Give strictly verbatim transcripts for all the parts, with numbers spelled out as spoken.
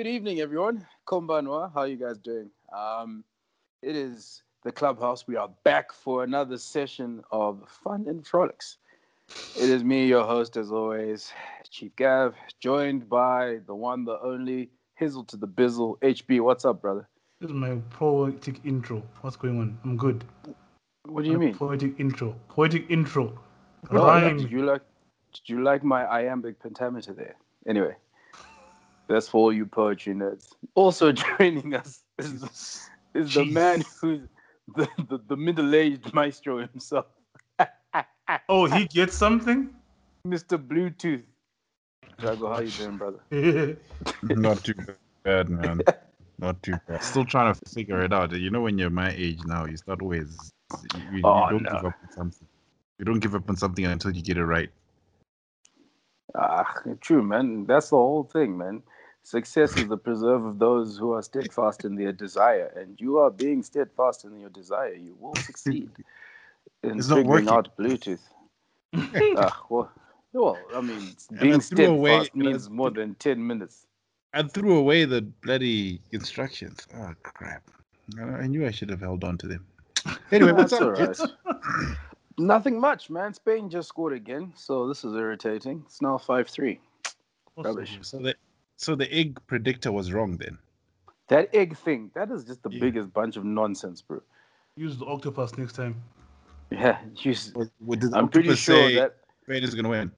good evening, everyone. Kombanwa, how are you guys doing? Um, it is the Clubhouse. We are back for another session of fun and frolics. It is me, your host, as always, Chief Gav, joined by the one, the only, Hizzle to the Bizzle, H B. What's up, brother? This is my poetic intro. What's going on? I'm good. What do you my mean? Poetic intro. Poetic intro. Oh, Rhyme. did you like? Did you like my iambic pentameter there? Anyway, that's for all you poetry nerds. Also joining us is, is the man who's the, the, the middle-aged maestro himself. Oh, he gets something? Mister Bluetooth. Jago, how you doing, brother? Not too bad, man. Not too bad. Still trying to figure it out. You know, when you're my age now, you start always you, you Oh, don't no. give up on something. You don't give up on something until you get it right. Ah, true, man. That's the whole thing, man. Success is the preserve of those who are steadfast in their desire, and you are being steadfast in your desire. You will succeed in It's not figuring working. out Bluetooth. Ah, well, well, I mean, And I being threw away- steadfast means more than ten minutes. I threw away the bloody instructions. Oh, crap. I I knew I should have held on to them. Anyway, what's That's up, all right. kids? Nothing much, man. Spain just scored again, so this is irritating. It's now five three. Rubbish. So the, so the egg predictor was wrong then? That egg thing, that is just the Yeah. biggest bunch of nonsense, bro. Use the octopus next time. Yeah, use, What, what did the I'm pretty octopus sure say that... Spain is going to win?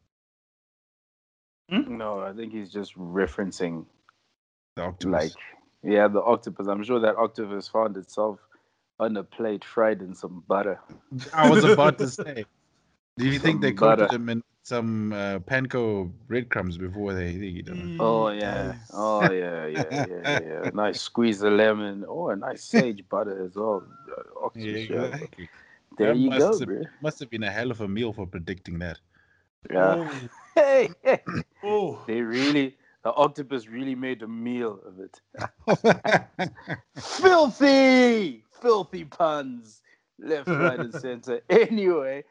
Hmm? No, I think he's just referencing, The octopus. like, yeah, the octopus. I'm sure that octopus found itself on a plate fried in some butter. I was about to say. Do you think they Some coated butter. him in some uh, panko breadcrumbs before they eat him? Oh, yeah. Oh, yeah, yeah, yeah, yeah. Nice squeeze of lemon. Oh, a nice sage butter as well. Uh, octopus Yeah, shell. exactly. There That you must go, have, bro. must have been a hell of a meal for predicting that. Yeah. Oh. Hey, hey. Oh. They really, the octopus really made a meal of it. Filthy, filthy puns, left, right, and center. Anyway,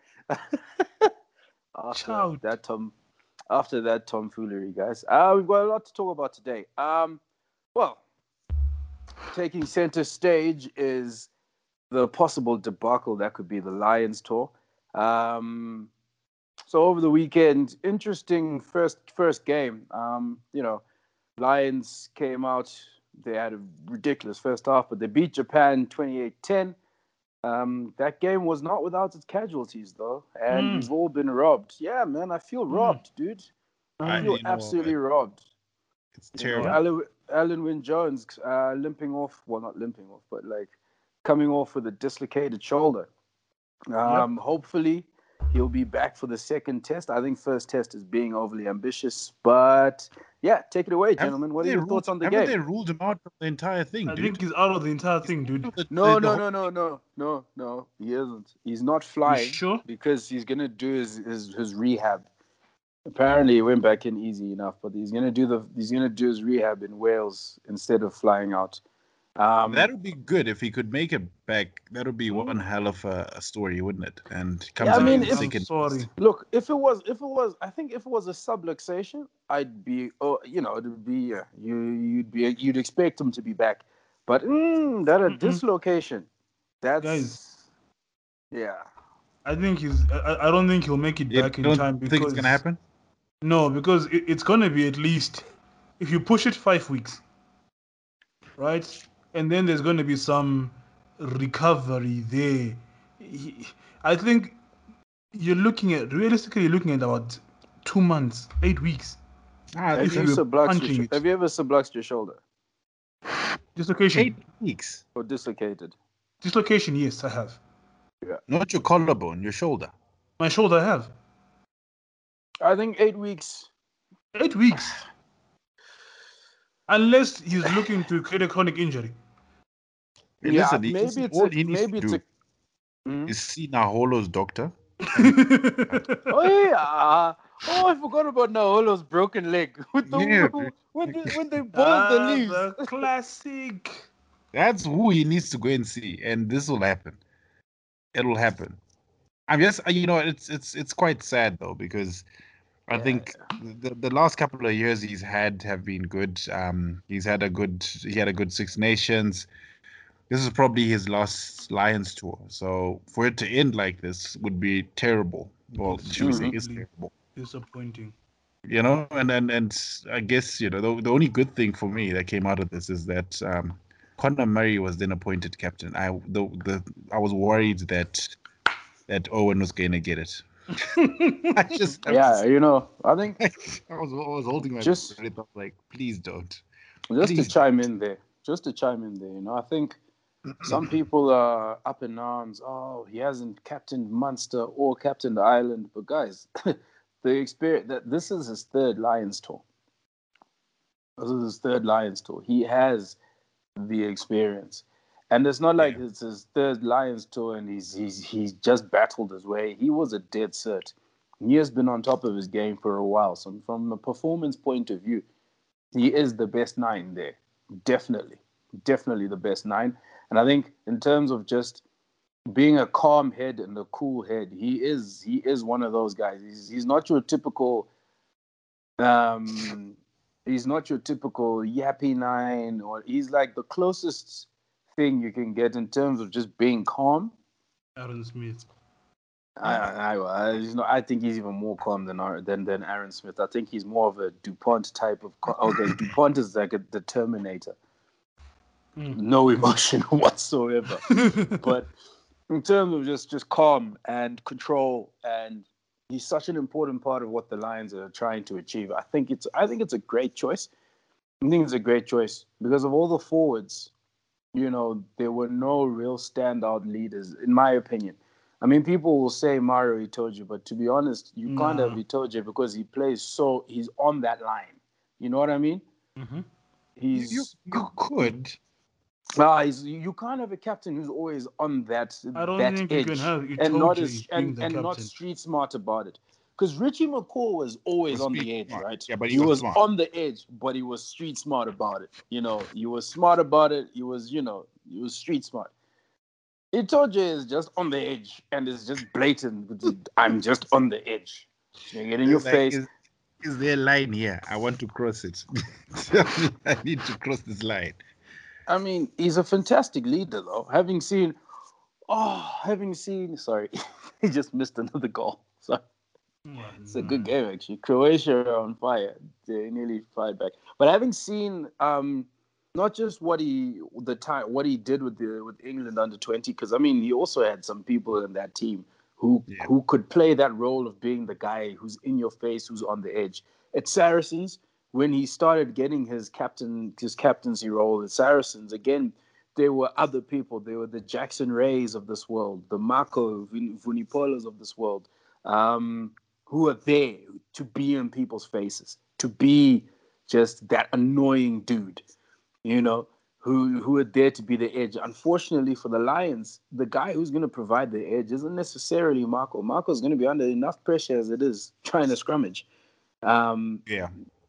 after Shout. that tom, after that tomfoolery, guys, uh, we've got a lot to talk about today. Um, well, taking center stage is the possible debacle that could be the Lions tour. Um, so over the weekend, interesting first first game. Um, you know, Lions came out. They had a ridiculous first half, but they beat Japan twenty-eight ten. Um, that game was not without its casualties, though, and Mm. we've all been robbed. Yeah, man, I feel robbed, dude. I I- feel you know absolutely what? robbed. It's You know, terrible. Alan, Alan Wynne Jones uh, limping off, well, not limping off, but like coming off with a dislocated shoulder. Um, Yep. Hopefully, he'll be back for the second test. I think first test is being overly ambitious, but yeah, take it away, gentlemen. What are Haven't your they thoughts ruled- on the haven't game? they ruled him out from the entire thing, I dude? think he's out of the entire thing, dude. The- No, the- the no, whole- no, no, no, no, no. He isn't. He's not You flying sure? because he's gonna do his, his his rehab. Apparently, he went back in easy enough, but he's gonna do the he's gonna do his rehab in Wales instead of flying out. Um, That would be good if he could make it back. That would be one Mm. hell of a, a story, wouldn't it? And he comes Yeah, I out mean, in if- second. I'm sorry. Look, if it was, if it was, I think if it was a subluxation, I'd be, oh, you know, it'd be, uh, you, you'd be, you'd expect him to be back, but mm, that a Mm-mm. dislocation, that's, Guys. yeah, I think he's. I, I don't think he'll make it You back in don't time because think it's gonna happen? No, because it, it's gonna be at least if you push it five weeks, right? And then there's gonna be some recovery there. He- I think you're looking at realistically you're looking at about two months, eight weeks. Ah, have if you you were subluxed punching your, it. have you ever subluxed your shoulder Dislocation. eight weeks. or dislocated? Dislocation, yes, I have. Not your collarbone, your shoulder. My shoulder I have. I think eight weeks. Eight weeks. Unless he's looking to create a chronic injury. Hey, Yeah, listen, he- maybe listen, it's all a, he needs maybe to it's do a, Mhm. is see Naholo's doctor. Oh yeah. Oh, I forgot about Naolo's broken leg with the Yeah, dude. when they, when they boiled the Ah, leaves. the classic. That's who he needs to go and see, and this will happen. It'll happen. I'm just, you know, it's it's it's quite sad though because I Yeah, think the, the last couple of years he's had have been good. Um, he's had a good he had a good Six Nations. This is probably his last Lions tour. So for it to end like this would be terrible. Well, should we say it's Incredibly terrible? disappointing. You know, and and and I guess you know the, the only good thing for me that came out of this is that um, Conor Murray was then appointed captain. I the, the I was worried that that Owen was going to get it. I just have to yeah. say, You know, I think I was I was holding my just breath. I was like, please don't, just to please chime don't. in there, just to chime in there. You know, I think some people are up in arms. Oh, he hasn't captained Munster or captained Ireland. But guys, the experience that this is his third Lions tour. This is his third Lions tour. He has the experience, and it's not like Yeah. it's his third Lions tour and he's he's he's just battled his way. He was a dead cert. He has been on top of his game for a while. So from a performance point of view, he is the best nine there. Definitely, definitely the best nine. And I think in terms of just being a calm head and a cool head, he is he is one of those guys. He's he's not your typical um he's not your typical yappy nine, or he's like the closest thing you can get in terms of just being calm. Aaron Smith. I I, I, you know, I think he's even more calm than than than Aaron Smith. I think he's more of a DuPont type of. Okay, DuPont is like a the Terminator, Mm. no emotion whatsoever. But in terms of just just calm and control, and he's such an important part of what the Lions are trying to achieve. I think it's I think it's a great choice. I think it's a great choice because of all the forwards. You know, there were no real standout leaders, in my opinion. I mean, people will say Mario Itoje, but to be honest, you can't have Nah. Itoje because he plays so he's on that line. You know what I mean? Mm-hmm. You you, He's you could. ah, he's you can't have a captain who's always on that I don't that think you can edge have and not Itoje as being and the and not captain. street smart about it. Because Richie McCaw was always Was on street the edge, smart. right? Yeah, but he He was was smart. on the edge, but he was street smart about it. You know, he was smart about it. He was, you know, he was street smart. Itoje is just on the edge and it's just blatant. I'm just on the edge. You get in your Like, face. is is there a line here? I want to cross it. Tell me, I need to cross this line. I mean, he's a fantastic leader, though. Having seen, oh, having seen, sorry, he just missed another goal. Sorry. Oh, It's a good no. game, actually. Croatia are on fire. They nearly fired back. But having seen um, not just what he the time what he did with the with England under twenty, because I mean he also had some people in that team who Yeah. who could play that role of being the guy who's in your face, who's on the edge. At Saracens, when he started getting his captain his captaincy role at Saracens, again there were other people. There were the Jackson Rays of this world, the Marco Vunipolas of this world. Um, who are there to be in people's faces, to be just that annoying dude, you know, who who are there to be the edge. Unfortunately for the Lions, the guy who's going to provide the edge isn't necessarily Marco. Marco's going to be under enough pressure as it is trying to scrummage. Um, Yeah.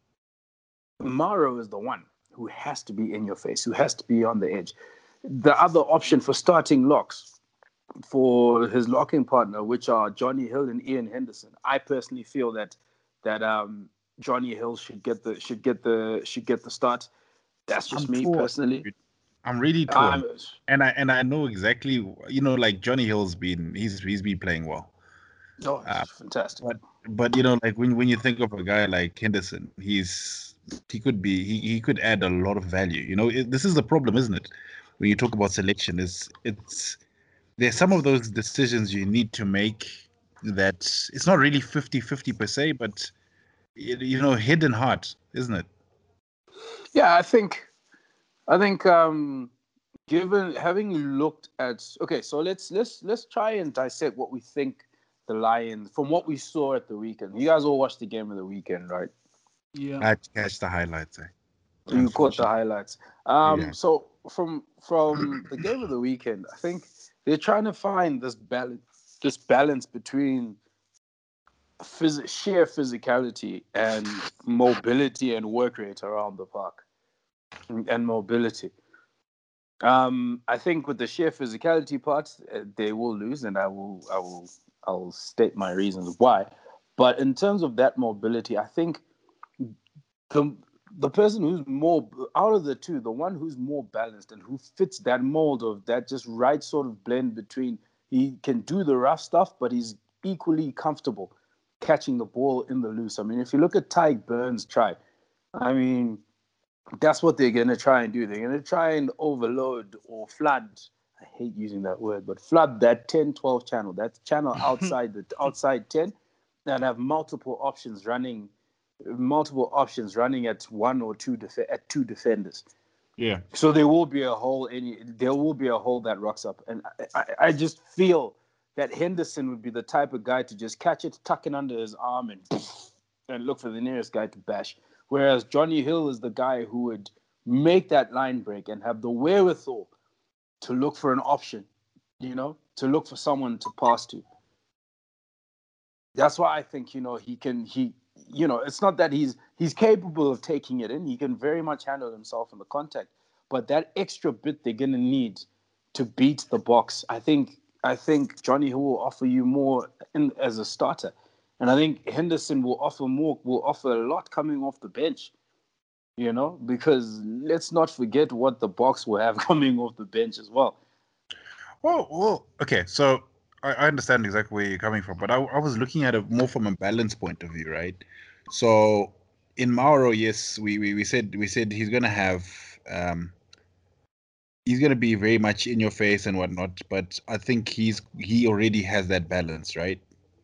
Maro is the one who has to be in your face, who has to be on the edge. The other option for starting locks for his locking partner, which are Johnny Hill and Ian Henderson. I personally feel that that um, Johnny Hill should get the should get the should get the start. That's just I'm me torn. personally. dude. I'm really torn. Um, And I and I know exactly, you know, like Johnny Hill's been he's he's been playing well. oh, Uh, fantastic. but but you know, like when when you think of a guy like Henderson, he's he could be he, he could add a lot of value. You know, it, this is the problem, isn't it? When you talk about selection, is it's there's some of those decisions you need to make that it's not really fifty-fifty per se, but you you know, head and heart, isn't it? Yeah, I think I think um, given having looked at okay, so let's let's let's try and dissect what we think the Lions from what we saw at the weekend. You guys all watched the game of the weekend, right? Yeah. I had to catch the highlights, eh? You caught the Unfortunately. highlights. Um, Yeah. so from from the game of the weekend, I think they're trying to find this balance, this balance between phys- sheer physicality and mobility and work rate around the park and mobility. Um, I think with the sheer physicality part, uh, they will lose, and I will I will I will state my reasons why. But in terms of that mobility, I think the the person who's more out of the two, the one who's more balanced and who fits that mold of that just right sort of blend between he can do the rough stuff, but he's equally comfortable catching the ball in the loose. I mean, if you look at Tyke Burns' try, I mean, that's what they're going to try and do. They're going to try and overload or flood. I hate using that word, but flood that ten twelve channel, that channel outside the outside ten, and have multiple options running, multiple options running at one or two def- at two defenders. Yeah. So there will be a hole. Any there will be a hole that rocks up, and I, I, I just feel that Henderson would be the type of guy to just catch it, tuck it under his arm, and and look for the nearest guy to bash. Whereas Johnny Hill is the guy who would make that line break and have the wherewithal to look for an option, you know, to look for someone to pass to. That's why I think, you know, he can, he, you know, it's not that he's he's capable of taking it in. He can very much handle himself in the contact. But that extra bit they're going to need to beat the box, I think I think Johnny Hill will offer you more in, as a starter. And I think Henderson will offer more, will offer a lot coming off the bench, you know, because let's not forget what the box will have coming off the bench as well. Well, well, okay. So I, I understand exactly where you're coming from, but I, I was looking at it more from a balance point of view, right? So in Mauro, yes, we, we, we said we said he's gonna have um, he's gonna be very much in your face and whatnot, but I think he's he already has that balance, right?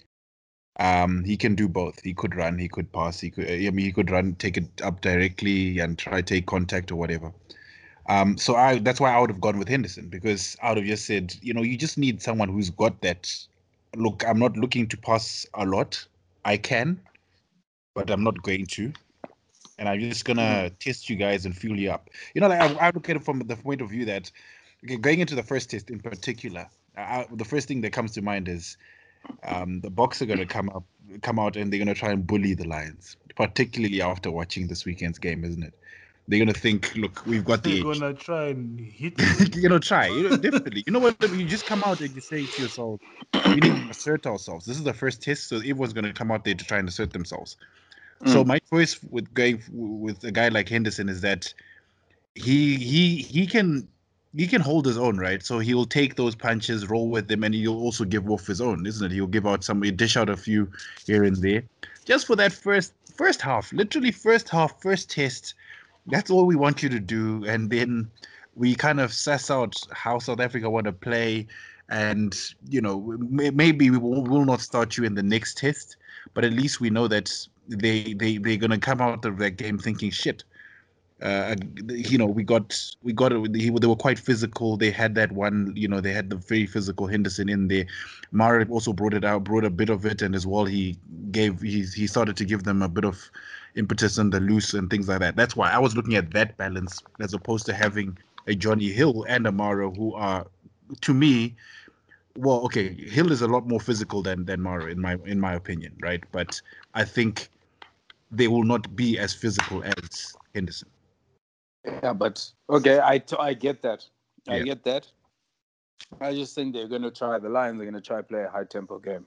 Um, he can do both. He could run, he could pass, he could. I mean, he could run, take it up directly, and try take contact or whatever. Um, so I that's why I would have gone with Henderson, because I would have just said, you know, you just need someone who's got that. Look, I'm not looking to pass a lot. I can, but I'm not going to, and I'm just gonna test you guys and fuel you up. You know, like I, I look at it from the point of view that, okay, going into the first test in particular, I, the first thing that comes to mind is um, the Boks are going to come up, come out, and they're going to try and bully the Lions, particularly after watching this weekend's game, isn't it? They're going to think, look, we've got the They're edge. gonna try and hit. you know, try. You know, definitely. You know what? You just come out and you say to yourself, we need to assert ourselves. This is the first test, so everyone's going to come out there to try and assert themselves. Mm. So my choice with going with a guy like Henderson is that he he he can he can hold his own, right? So he'll take those punches, roll with them, and he'll also give off his own, isn't it? He'll give out some, dish out a few here and there, just for that first first half, literally first half, first test. That's all we want you to do, and then we kind of suss out how South Africa want to play, and you know, maybe we will, will not start you in the next test, but at least we know that they they they're gonna come out of that game thinking shit. Uh, you know, we got we got it. He, they were quite physical. They had that one. You know, they had the very physical Henderson in there. Mara also brought it out, brought a bit of it, and as well he gave he he started to give them a bit of impetus on the loose and things like that. That's why I was looking at that balance as opposed to having a Johnny Hill and a Mara who are, to me, well, okay, Hill is a lot more physical than than Mara in my in my opinion, right? But I think they will not be as physical as Henderson. Yeah, but okay, I, t- I get that. I Yeah. get that. I just think they're going to try, the Lions are going to try play a high tempo game.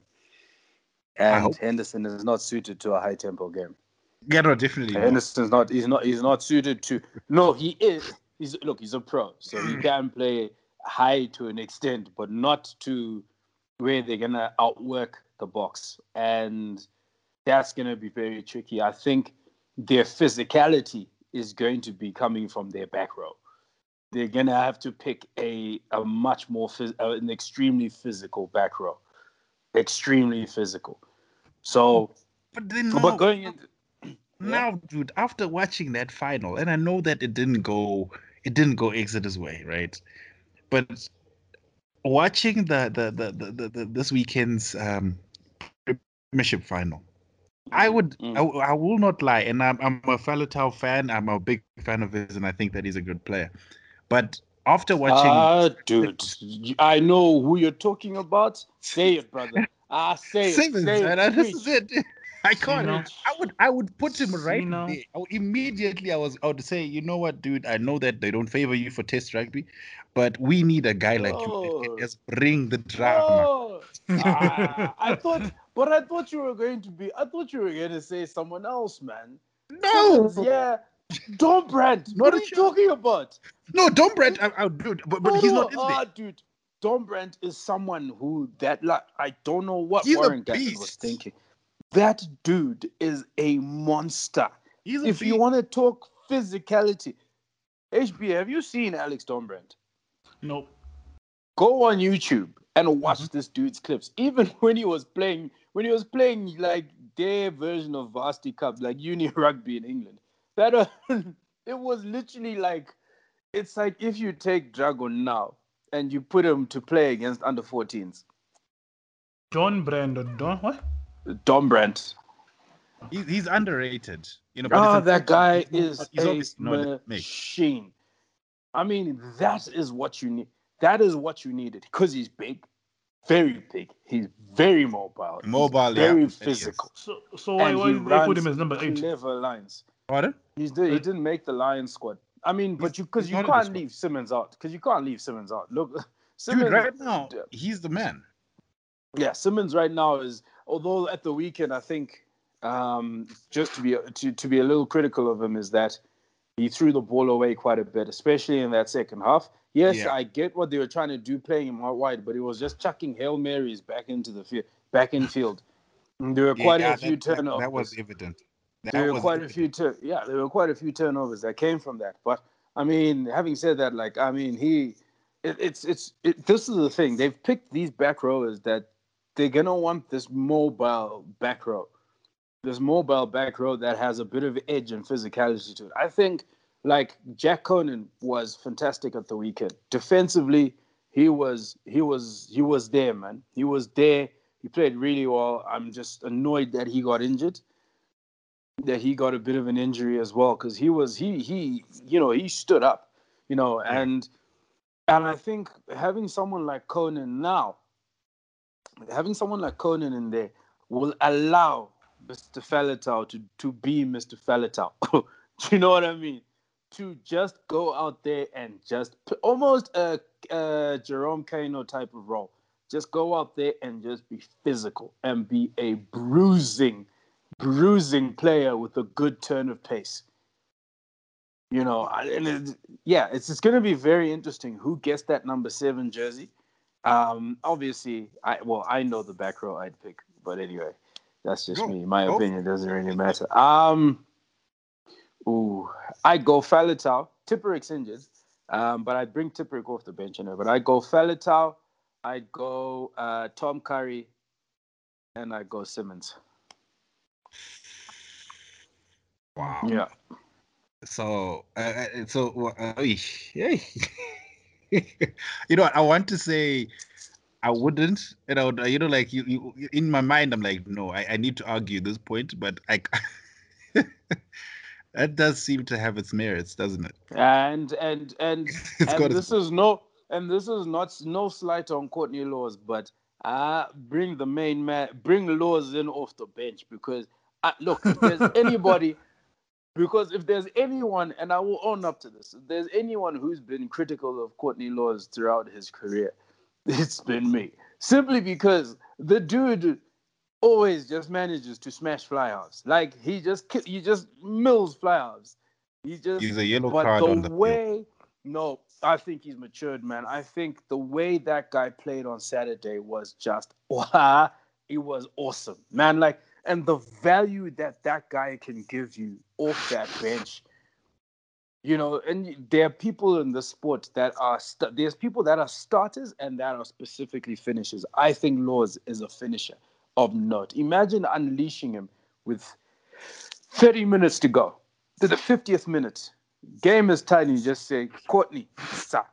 And Henderson is not suited to a high tempo game. Yeah, no, definitely Henderson's not. not. He's not. He's not suited to. No, he is. He's look. He's a pro, so he can play high to an extent, but not to where they're gonna outwork the box, and that's gonna be very tricky. I think their physicality is going to be coming from their back row. They're gonna have to pick a a much more phys- uh, an extremely physical back row, extremely physical. So, but then now, but going into now, yeah. dude, after watching that final, and I know that it didn't go, it didn't go Exeter's way, right? But watching the the the the, the, the this weekend's um, Premiership final, I would, mm. I, I will not lie, and I'm I'm a Faletau fan. I'm a big fan of his, and I think that he's a good player. But after watching, ah, dude, I know who you're talking about. Say it, brother. Ah, say it. Simmons, say it. And this is it. I can't. Preach. I would. I would put him right now. there. I would, immediately, I was. I would say, you know what, dude? I know that they don't favor you for Test rugby, but we need a guy like oh. you that can just bring the drama. Oh. ah, I thought. But I thought you were going to be. I thought you were going to say someone else, man. No, Simmons, yeah. Dom Brandt. Not What a are you chance. talking about? no, Dom Brandt. I, I do, but but Hold he's on. not in there. Ah, dude. Dom Brandt is someone who that like I don't know what He's a Warren Gatland was beast. thinking. That dude is a monster. He's a If you beast. want to talk physicality, H B, have you seen Alex Dom Brandt? Nope. Go on YouTube and watch Mhm. this dude's clips. Even when he was playing, when he was playing like their version of Varsity Cup, like Uni Rugby in England, that uh, it was literally like it's like if you take Dragon now and you put him to play against under fourteens. John Brand. Don what? Dom Brandt. He's he's underrated. You know, but it's Ah, that unfortunate. guy He's, not, is he's a obviously not a mate. machine. I mean, that is what you need. That is what you needed because he's big, very big. He's very mobile. He's Mobile, yeah. very That he is. physical, So so why and why he did they put him runs as number eight? clever lines. Pardon? He's he Uh, didn't make the Lions squad. I mean, He's, but you because he's you not in the can't squad. leave Simmons out because you can't leave Simmons out. Look, Dude, Simmons. right now, he's the man. Yeah, Simmons right now is. Although at the weekend, I think um, just to be to, to be a little critical of him is that he threw the ball away quite a bit, especially in that second half. Yes, Yeah. I get what they were trying to do playing him out wide, but it was just chucking Hail Marys back into the field, back in field. And there were quite Yeah, a few that, that that was turnovers. evident. There That were was quite a few, evident. tur- yeah, there were quite a few turnovers that came from that. But I mean, having said that, like I mean, he, it, it's it's it, this is the thing. They've picked these back rowers that they're gonna want this mobile back row, this mobile back row that has a bit of edge and physicality to it. I think like Jack Conan was fantastic at the weekend. Defensively, he was he was he was there, man. He was there. He played really well. I'm just annoyed that he got injured, that he got a bit of an injury as well, because he was he he you know he stood up, you know, Yeah. and and I think having someone like Conan now, having someone like Conan in there will allow Mister Faletau to to be Mister Faletau. Do you know what I mean? To just go out there and just almost a, a Jerome Kano type of role. Just go out there and just be physical and be a bruising, bruising player with a good turn of pace. You know, and it, yeah, it's it's going to be very interesting who gets that number seven jersey. Um, obviously, I well, I know the back row I'd pick, but anyway, that's just Go. me. My Go. opinion doesn't really matter. Um, ooh, I go Faletau. Tipperick's injured, um, but I'd bring Tipperick off the bench, you know. But I go Faletau. I'd go uh, Tom Curry, and I go Simmons. Wow. Yeah. So, uh, uh, so, uh, yeah. You know what? I want to say I wouldn't. You know, you know, like you, you in my mind, I'm like, no, I, I need to argue this point, but I that does seem to have its merits, doesn't it? And and and It's got and its. this is no and this is not no slight on Courtney Laws, but uh bring the main man, bring Laws in off the bench because uh, look, if there's anybody, because if there's anyone, and I will own up to this, if there's anyone who's been critical of Courtney Laws throughout his career, it's been me. Simply because the dude always just manages to smash fly-offs. Like he just he just mills fly-offs. He just He's a yellow but card the on the field. way no, I think he's matured, man. I think the way that guy played on Saturday was just wow, it was awesome, man. Like and the value that that guy can give you off that bench. You know, and there are people in the sport that are st- there's people that are starters and that are specifically finishers. I think Laws is a finisher of note. Imagine unleashing him with thirty minutes to go. To the fiftieth minute, game is tight, and you just say, Courtney, sir.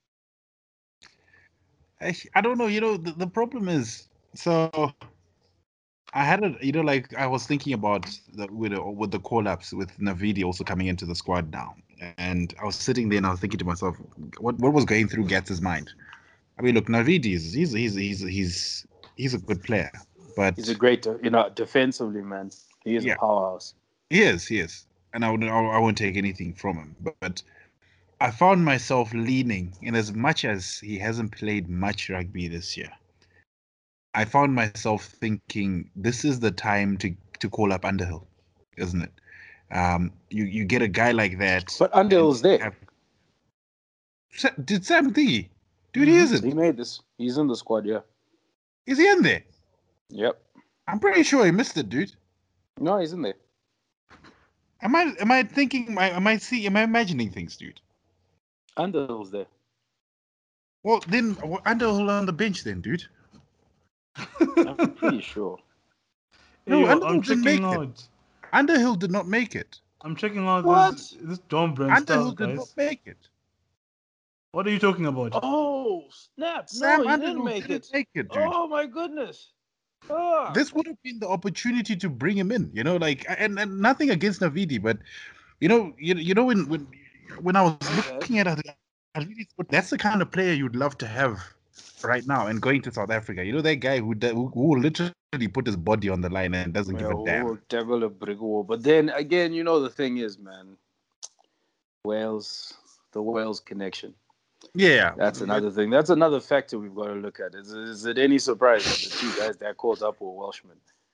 I, I don't know. You know, the, the problem is so. I had a, you know, like I was thinking about the with the, with the call-ups with Navidi also coming into the squad now, and I was sitting there and I was thinking to myself, what what was going through Gatz's mind? I mean, look, Navidi is he's he's he's he's he's a good player, He's a but great, you know, defensively, man. He is a yeah, powerhouse. he is, he is, and I would I, I won't take anything from him, but, but I found myself leaning in as much as he hasn't played much rugby this year. I found myself thinking this is the time to to call up Underhill, isn't it? Um, you you get a guy like that, But and Underhill's there. have, Sa- did Sam thingy, dude? He Mhm. isn't. He made this. He's in the squad, yeah. Is he in there? Yep. I'm pretty sure he missed it, dude. No, he's in there. Am I am I thinking? Am I, am I see? Am I imagining things, dude? Underhill's there. Well, then well, Underhill on the bench, then, dude. I'm pretty sure. No, Hey, yo, Underhill I'm didn't checking make it. out. Underhill did not make it. I'm checking out What? this this John Brand Underhill stuff, did not guys. make it. What are you talking about? Oh, snap. No, Sam he didn't Underhill make didn't it. make it, dude. Oh, my goodness. Oh. This would have been the opportunity to bring him in, you know, like and, and nothing against Navidi, but you know, you, you know when when when I was Okay. looking at it, I really thought that's the kind of player you'd love to have right now and going to South Africa. You know, that guy who who, who will literally put his body on the line and doesn't give Yeah, a damn. we'll tackle a brick wall. But then again, you know, the thing is, man, Wales, the Wales connection. Yeah, That's but- another thing. That's another factor we've got to look at. Is, is it any surprise that the two guys that called up were Welshmen?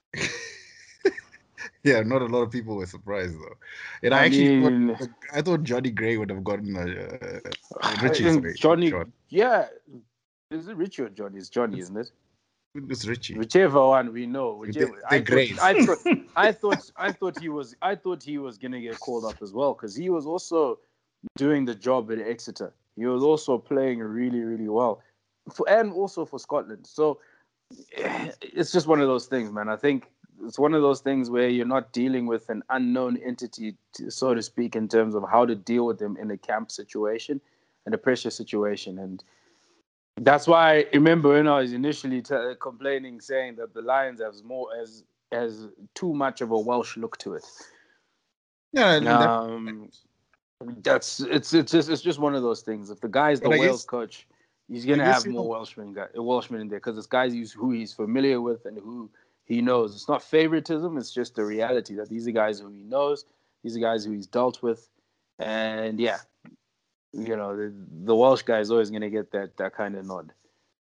yeah, not a lot of people were surprised though. And I, I actually mean, thought I thought Johnny Gray would have gotten a uh, I Richie. think Sorry, Johnny, shot. yeah, is it Richie or Johnny? It's Johnny, isn't it? It's Richie. Whichever one we know, whichever. They- I they're thought, Grays. I thought, I thought, I thought he was, I thought he was gonna get called up as well because he was also doing the job at Exeter. He was also playing really, really well, for, and also for Scotland. So it's just one of those things, man. I think it's one of those things where you're not dealing with an unknown entity, to, so to speak, in terms of how to deal with them in a camp situation and a pressure situation. And that's why I remember when I was initially t- complaining, saying that the Lions has more as as too much of a Welsh look to it. Yeah, and that- Um, that's it's it's just it's just one of those things. If the guy's the But I Wales guess- coach, he's I gonna guess, have you more know- Welshmen guy, Welshmen in there because it's guys he's, who he's familiar with and who he knows. It's not favoritism. It's just the reality that these are guys who he knows. These are guys who he's dealt with, and yeah, you know the, the Welsh guy is always gonna get that that kind of nod.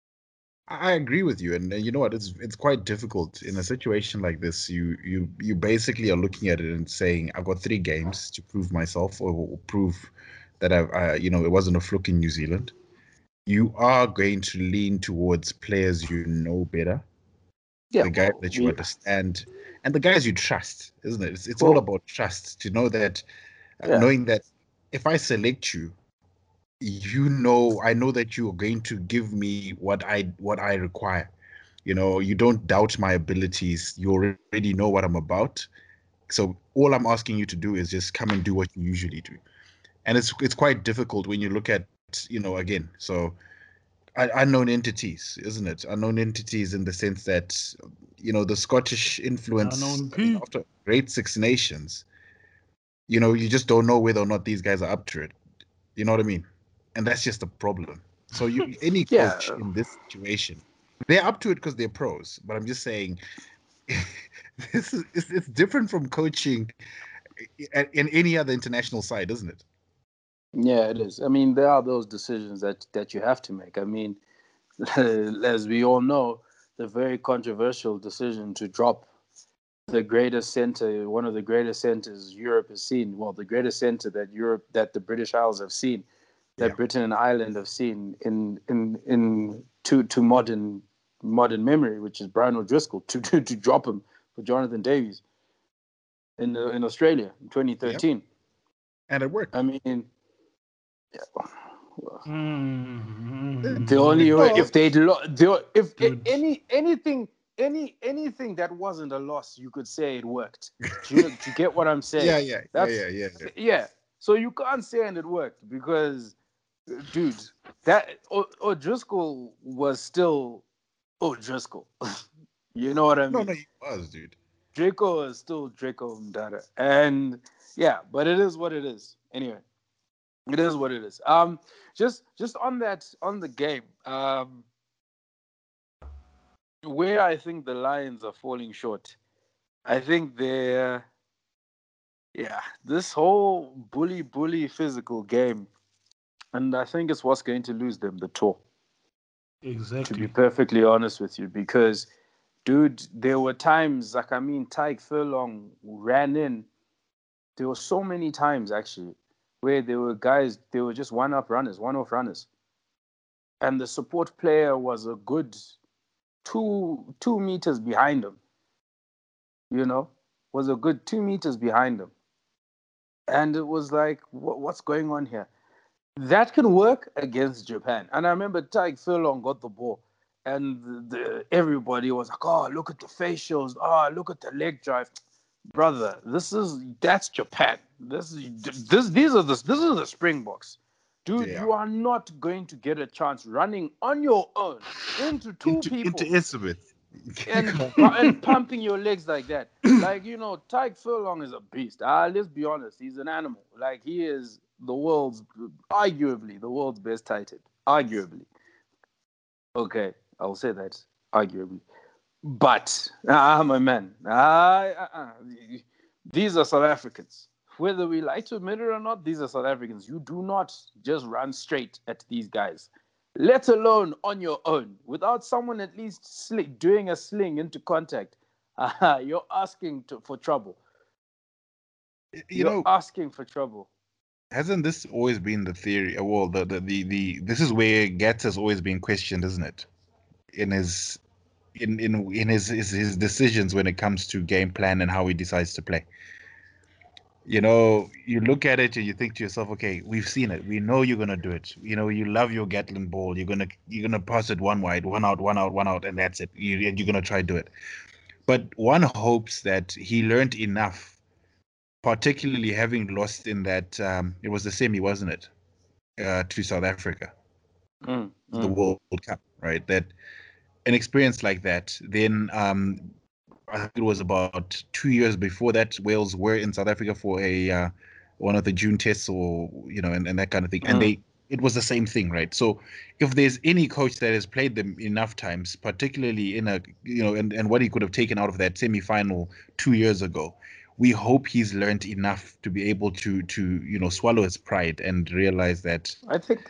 I agree with you, and uh, you know what? It's it's quite difficult in a situation like this. You you you basically are looking at it and saying, "I've got three games to prove myself or prove that I've, I, you know, it wasn't a fluke in New Zealand." You are going to lean towards players you know better, Yeah, the guys well, that you we- understand, and the guys you trust, isn't it? It's, it's Well- all about trust. To know that, uh, Yeah. knowing that if I select you, you know, I know that you are going to give me what I what I require. You know, you don't doubt my abilities. You already know what I'm about. So all I'm asking you to do is just come and do what you usually do. And it's it's quite difficult when you look at, you know, again, so un- unknown entities, isn't it? Unknown entities in the sense that, you know, the Scottish influence, Unknown I mean, P. after Great Six Nations, you know, you just don't know whether or not these guys are up to it. You know what I mean? And that's just the problem. So you, any Yeah. coach in this situation, they're up to it because they're pros. But I'm just saying, this is it's, it's different from coaching in, in any other international side, isn't it? Yeah, it is. I mean, there are those decisions that that you have to make. I mean, as we all know, the very controversial decision to drop the greatest center, one of the greatest centers Europe has seen. Well, the greatest center that Europe, that the British Isles have seen, that Yeah. Britain and Ireland have seen in in in to to modern modern memory, which is Brian O'Driscoll, to to, to drop him for Jonathan Davies in uh, in Australia in twenty thirteen. And it worked. I mean, Mm, the only way No. if they'd lo- the, if Dude. any anything any anything that wasn't a loss, you could say it worked. Do you, do you get what I'm saying? Yeah, yeah, That's yeah, yeah, yeah. yeah. So you can't say and it worked because, dude, that o- O'Driscoll was still O'Driscoll. You know what I No, mean? no, he was, dude. Draco is still Draco Mdara. And yeah, but it is what it is. Anyway, it is what it is. Um, just just on that on the game, um, where I think the Lions are falling short, I think they're yeah, this whole bully bully physical game, and I think it's what's going to lose them the tour. Exactly. To be perfectly honest with you, because, dude, there were times, like, I mean, Tyke Furlong ran in. There were so many times, actually, where there were guys, they were just one-up runners, one-off runners. And the support player was a good two two meters behind him, you know, was a good two meters behind him. And it was like, what, what's going on here? That can work against Japan. And I remember Tyke Furlong got the ball, and the, the, everybody was like, oh, look at the facials. Oh, look at the leg drive. Brother, this is, that's Japan. This is, this, these are the, this is the Springboks. Dude, Yeah. you are not going to get a chance running on your own into two Into people into Elizabeth. and and pumping your legs like that. Like, you know, Tyke Furlong is a beast. Ah, let's be honest, he's an animal. Like, he is the world's, arguably the world's best tight end. Arguably. Okay, I'll say that. Arguably. But, ah, my man, ah, ah, ah, these are South Africans. Whether we like to admit it or not, these are South Africans. You do not just run straight at these guys, let alone on your own, without someone at least sli- doing a sling into contact. Uh, you're asking to, for trouble. You You're know, asking for trouble. hasn't this always been the theory? uh, Well, the the the, the this is where Gats has always been questioned, isn't it? In his in in in his, his his decisions when it comes to game plan and how he decides to play. You know, you look at it and you think to yourself, okay, we've seen it. We know you're gonna do it. You know, you love your Gatlin ball. You're gonna you're gonna pass it one wide, one out, one out, one out, and that's it. You, you're gonna try to do it. But one hopes that he learned enough, particularly having lost in that. Um, it was the semi, wasn't it, uh, to South Africa, Mm, the mm. World Cup, right? That an experience like that, then um, I think it was about two years before that, Wales were in South Africa for a uh, one of the June tests, or you know, and, and that kind of thing, and Mm. they it was the same thing, right? So if there's any coach that has played them enough times, particularly in a you know, and, and what he could have taken out of that semi-final two years ago, we hope he's learned enough to be able to to you know swallow his pride and realize that I think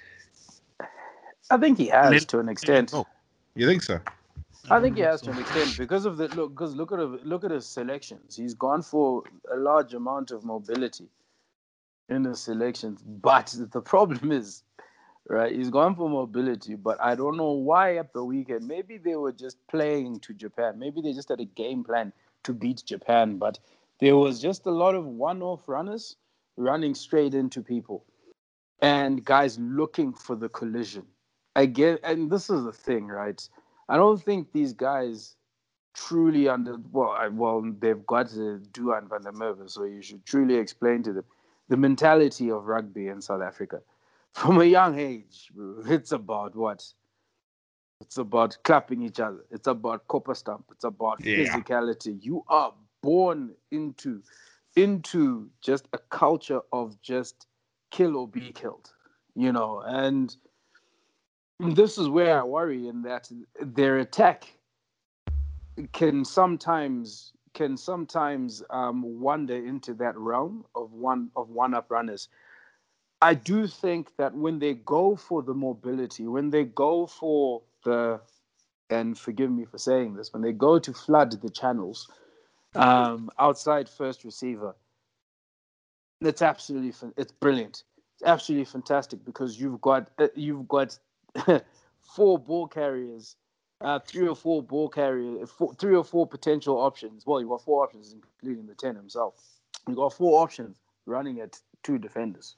I think he has let, to an let it extent. go. You think so? I think he has to so. an extent because of the look. Because look at look at his selections. He's gone for a large amount of mobility in the selections. But the problem is, right, he's gone for mobility, but I don't know why at the weekend. Maybe they were just playing to Japan. Maybe they just had a game plan to beat Japan, but there was just a lot of one-off runners running straight into people and guys looking for the collision. Again, and this is the thing, right? I don't think these guys truly under well, I, well, they've got to do Van der Merwe, so you should truly explain to them the mentality of rugby in South Africa. From a young age, bro, it's about what? It's about clapping each other. It's about copper stamp. It's about Yeah. physicality. You are born into into just a culture of just kill or be killed, you know. And this is where I worry in that their attack can sometimes can sometimes um, wander into that realm of one of one up runners. I do think that when they go for the mobility, when they go for the, and forgive me for saying this, when they go to flood the channels um, outside first receiver, it's absolutely it's brilliant. It's absolutely fantastic because you've got uh, you've got four ball carriers, uh, three or four ball carriers, four, three or four potential options. Well, you've got four options, including the ten himself. You've got four options running at two defenders.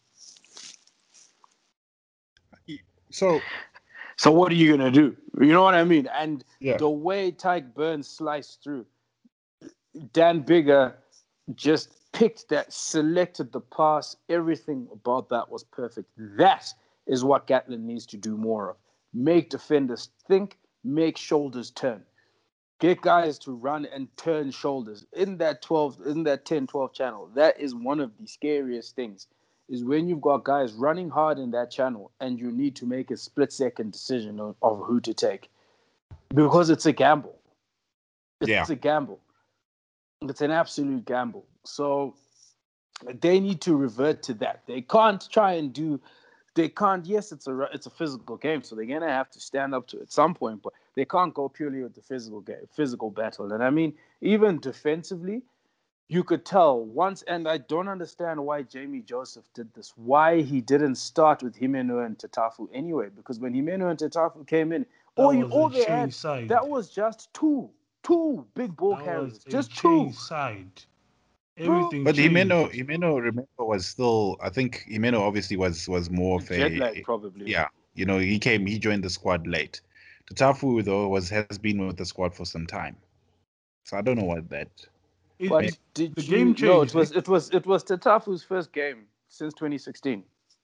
So So what are you gonna do? You know what I mean? And yeah. the way Tyke Burns sliced through, Dan Bigger just picked that, selected the pass. Everything about that was perfect. That is what Gatlin needs to do more of. Make defenders think, make shoulders turn. Get guys to run and turn shoulders. In that twelve, in that ten twelve channel, that is one of the scariest things, is when you've got guys running hard in that channel and you need to make a split-second decision of, of who to take. Because it's a gamble. It's Yeah. a gamble. It's an absolute gamble. So they need to revert to that. They can't try and do they can't. Yes, it's a it's a physical game, so they're gonna have to stand up to it at some point. But they can't go purely with the physical game, physical battle. And I mean, even defensively, you could tell once. And I don't understand why Jamie Joseph did this. Why he didn't start with Himeno and Tatafu anyway? Because when Himeno and Tatafu came in, all you was all a they had chase side. that was just two two big ball That carriers, was a just two. chase side. Everything But changed. Himeno, Himeno, remember, was still. I think Himeno obviously was was more of Jet a lag, probably. yeah. You know, he came, he joined the squad late. Tatafu though was has been with the squad for some time, so I don't know what that. It, But it, did the you? game No, it changed. was eh? it was it was Tatafu's first game since twenty sixteen.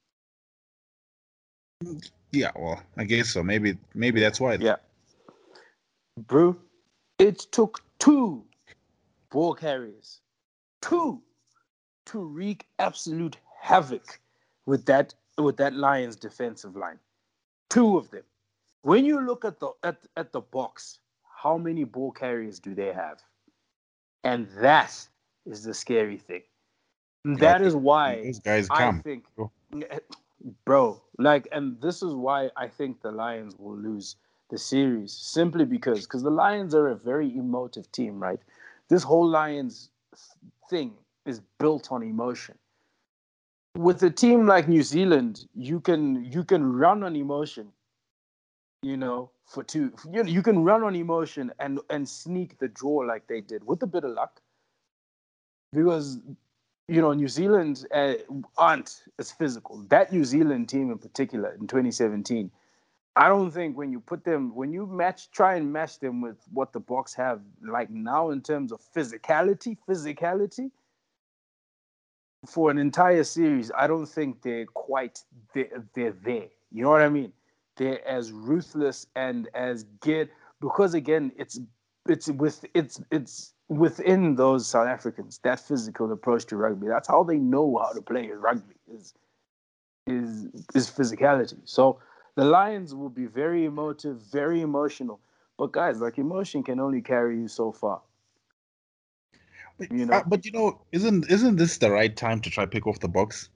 Yeah, well, I guess so. Maybe maybe that's why. Yeah, bro. It took two ball carriers, two, to wreak absolute havoc with that with that Lions defensive line. Two of them. When you look at the at, at the box, how many ball carriers do they have? And that is the scary thing. That is why Those guys I come. think, bro, like, and this is why I think the Lions will lose the series simply because, because the Lions are a very emotive team, right? This whole Lions thing is built on emotion. With a team like New Zealand, you can you can run on emotion, you know, for two. You know, you can run on emotion and and sneak the draw like they did with a bit of luck, because you know, New Zealand uh, aren't as physical. That New Zealand team in particular in twenty seventeen, I don't think when you put them, when you match, try and match them with what the Boks have like now in terms of physicality, physicality for an entire series, I don't think they're quite, they're, they're there. You know what I mean? They're as ruthless and as good, because again, it's it's with it's it's within those South Africans, that physical approach to rugby. That's how they know how to play rugby, is is is physicality. So the Lions will be very emotive, very emotional. But guys, like, emotion can only carry you so far. But, You uh, know? but you know, isn't isn't this the right time to try pick off the Boks?